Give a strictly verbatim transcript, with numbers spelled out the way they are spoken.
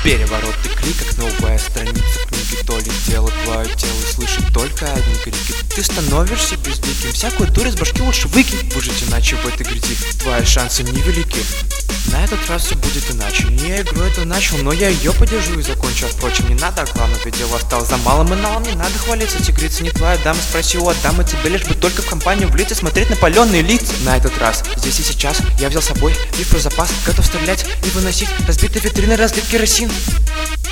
Переворот и клик, как новая страница книги. То ли дело твое тело слышит только одни крики. Ты становишься безликим, всякую дурь из башки лучше выкинь. Выжить иначе в этой грязи твои шансы невелики. На этот раз все будет иначе. Не я игру эту начал, но я ее подержу и закончу. А впрочем, не надо, а главное, ведь дело осталось за малым и налом. Не надо хвалиться, тигрица не твоя дама. Спроси у Адама, тебе лишь бы только в компанию влиться, смотреть на паленые лица. На этот раз, здесь и сейчас, я взял с собой биф про запас, готов стрелять и выносить разбитые витрины, разлить керосин.